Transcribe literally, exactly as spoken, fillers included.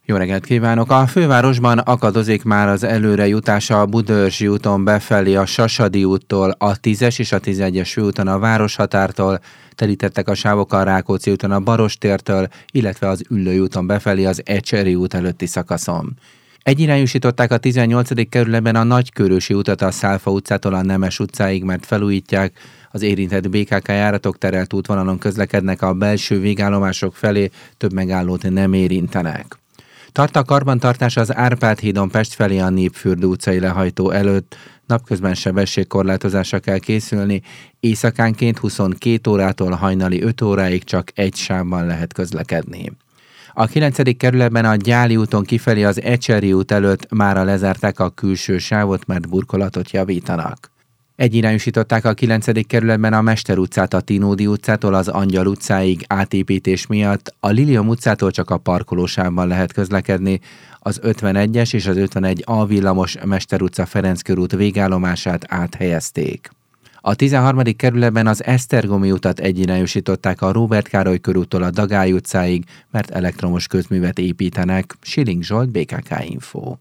Jó reggelt kívánok! A fővárosban akadozik már az előrejutása a Budaörsi úton befelé a Sasadi úttól, a tízes és a tizenegyes főúton a Városhatártól, telítettek a sávok a Rákóczi úton a Barostértől, illetve az Üllői úton befelé az Ecseri út előtti szakaszon. Egyirányúsították a tizennyolcadik kerületben a Nagykőrösi utat a Szálfa utcától a Nemes utcáig, mert felújítják. Az érintett bé ká ká járatok terelt útvonalon közlekednek a belső végállomások felé, több megállót nem érintenek. Tart a karbantartás az Árpád hídon Pest felé a Népfürdő utcai lehajtó előtt, napközben sebességkorlátozásra kell készülni, éjszakánként huszonkét órától hajnali öt óráig csak egy sávban lehet közlekedni. A kilencedik kerületben a Gyáli úton kifelé az Ecseri út előtt mára lezárták a külső sávot, mert burkolatot javítanak. Egyirányúsították a kilencedik kerületben a Mester utcát a Tinódi utcától az Angyal utcáig átépítés miatt, a Lilium utcától csak a parkolósávban lehet közlekedni, az ötvenegyes és az ötvenegy A villamos Mester utca Ferenc körút végállomását áthelyezték. A tizenharmadik kerületben az Esztergomi utat egyirányúsították a Róbert Károly körúttól a Dagály utcáig, mert elektromos közművet építenek. Siling Zsolt, bé ká ká Info.